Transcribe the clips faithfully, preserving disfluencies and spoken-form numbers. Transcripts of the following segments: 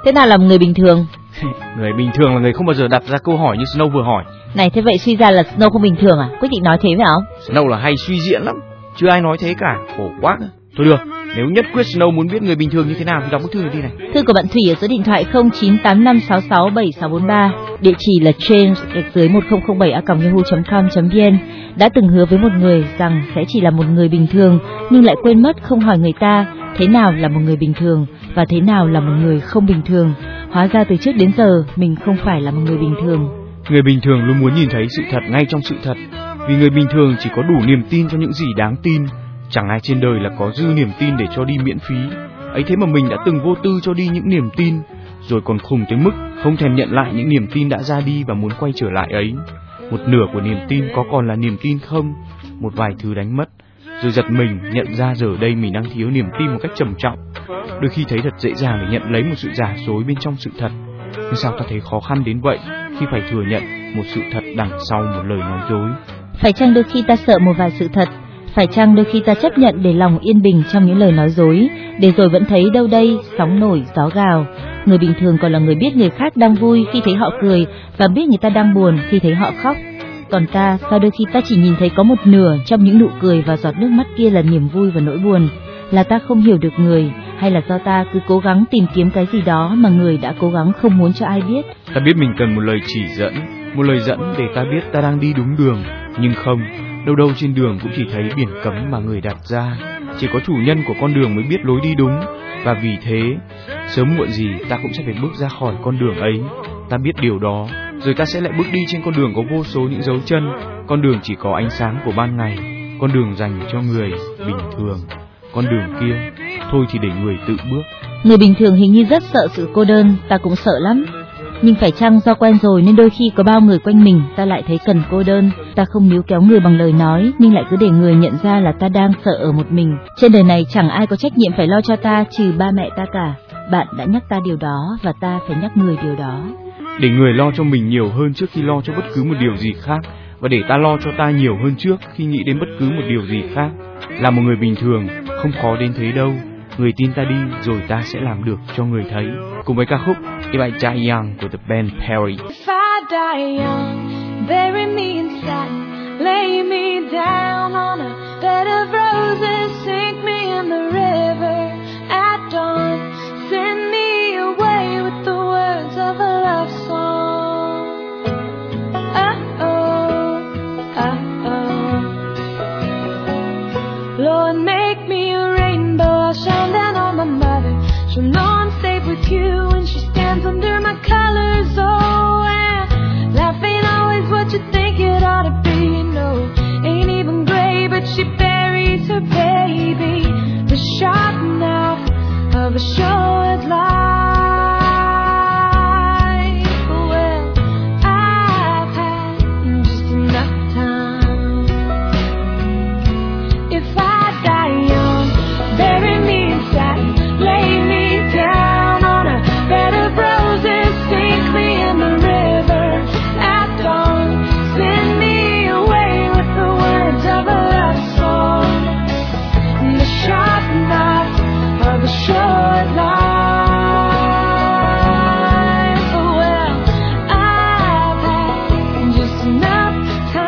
Thế nào là một người bình thường? Người bình thường là người không bao giờ đặt ra câu hỏi như Snow vừa hỏi. Này, thế vậy suy ra là Snow không bình thường à? Quyết định nói thế phải không? Snow là hay suy diễn lắm, chưa ai nói thế cả, khổ quá. Thôi được, nếu nhất quyết Snow muốn biết người bình thường như thế nào thì đọc bức thư này đi này. Thư của bạn Thủy ở số điện thoại không chín tám năm sáu sáu bảy sáu bốn ba, địa chỉ là change gạch dưới một không không bảy a còng yahoo chấm com chấm vn. Đã từng hứa với một người rằng sẽ chỉ là một người bình thường, nhưng lại quên mất không hỏi người ta thế nào là một người bình thường và thế nào là một người không bình thường. Hóa ra từ trước đến giờ mình không phải là một người bình thường. Người bình thường luôn muốn nhìn thấy sự thật ngay trong sự thật, vì người bình thường chỉ có đủ niềm tin cho những gì đáng tin. Chẳng ai trên đời là có dư niềm tin để cho đi miễn phí. Ấy thế mà mình đã từng vô tư cho đi những niềm tin, rồi còn khùng tới mức không thèm nhận lại những niềm tin đã ra đi và muốn quay trở lại ấy. Một nửa của niềm tin có còn là niềm tin không? Một vài thứ đánh mất, rồi giật mình nhận ra giờ đây mình đang thiếu niềm tin một cách trầm trọng. Đôi khi thấy thật dễ dàng để nhận lấy một sự giả dối bên trong sự thật, nhưng sao ta thấy khó khăn đến vậy khi phải thừa nhận một sự thật đằng sau một lời nói dối? Phải chăng đôi khi ta sợ một vài sự thật? Phải chăng đôi khi ta chấp nhận để lòng yên bình trong những lời nói dối, để rồi vẫn thấy đâu đây sóng nổi gió gào? Người bình thường còn là người biết người khác đang vui khi thấy họ cười và biết người ta đang buồn khi thấy họ khóc. Còn ta, sao đôi khi ta chỉ nhìn thấy có một nửa trong những nụ cười và giọt nước mắt kia là niềm vui và nỗi buồn? Là ta không hiểu được người, hay là do ta cứ cố gắng tìm kiếm cái gì đó mà người đã cố gắng không muốn cho ai biết? Ta biết mình cần một lời chỉ dẫn, một lời dẫn để ta biết ta đang đi đúng đường, nhưng không, đâu đâu trên đường cũng chỉ thấy biển cấm mà người đặt ra. Chỉ có chủ nhân của con đường mới biết lối đi đúng, và vì thế sớm muộn gì ta cũng sẽ phải bước ra khỏi con đường ấy. Ta biết điều đó, rồi ta sẽ lại bước đi trên con đường có vô số những dấu chân, con đường chỉ có ánh sáng của ban ngày, con đường dành cho người bình thường. Con đường kia, thôi thì để người tự bước. Người bình thường hình như rất sợ sự cô đơn, ta cũng sợ lắm. Nhưng phải chăng do quen rồi nên đôi khi có bao người quanh mình ta lại thấy cần cô đơn. Ta không níu kéo người bằng lời nói, nhưng lại cứ để người nhận ra là ta đang sợ ở một mình. Trên đời này chẳng ai có trách nhiệm phải lo cho ta trừ ba mẹ ta cả. Bạn đã nhắc ta điều đó và ta phải nhắc người điều đó. Để người lo cho mình nhiều hơn trước khi lo cho bất cứ một điều gì khác, và để ta lo cho ta nhiều hơn trước khi nghĩ đến bất cứ một điều gì khác. Là một người bình thường không khó đến thế đâu. Người tin ta đi rồi ta sẽ làm được cho người thấy. Cùng với ca khúc If I Die Young của The Band Perry. If I die young, bury me in satin, lay me down on a bed of roses, sink me in the river at dawn, send me away with the words of a love song. Oh oh, oh oh, Lord, make me a rainbow, I'll shine down on my mother. She'll know I'm safe with you when she stands under my colors. Oh, and life ain't always what you think it ought to be. No, ain't even gray, but she buries her baby. The sharp knife of a short life. Well, I've had just enough time. If I die young, bury me in satin, lay me down on a bed of roses, sink me in the river at dawn, send me away with the words of a love song, and the sharp knife of a short life. Well, I've had just enough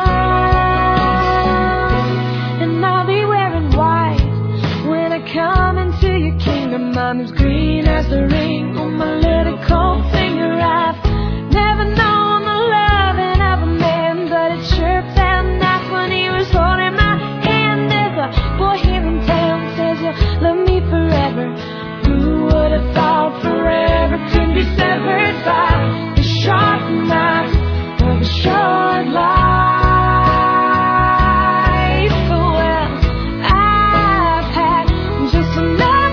time, and I'll be wearing white when I come into your kingdom. I'm as green as the ring on my little cold finger. I've never known the loving of a man, but it sure felt nice when he was holding my hand. There's a boy here in town says you'll love me forever. Who would have thought forever could be severed by the sharp knife of a short life? Well, I've had just enough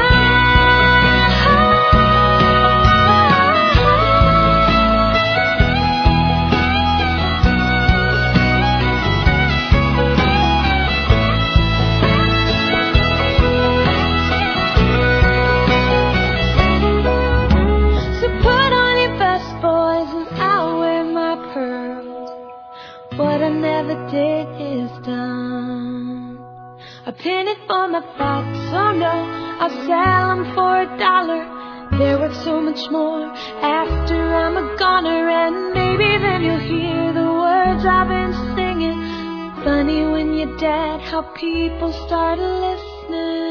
So put on your best boys and I'll wear my pearls. What I never did is done. A penny for my thoughts, oh no, I'll sell them for a dollar. They're worth so much more after I'm a goner, and maybe then you'll hear the words I've been singing. Funny when you're dead how people start listening.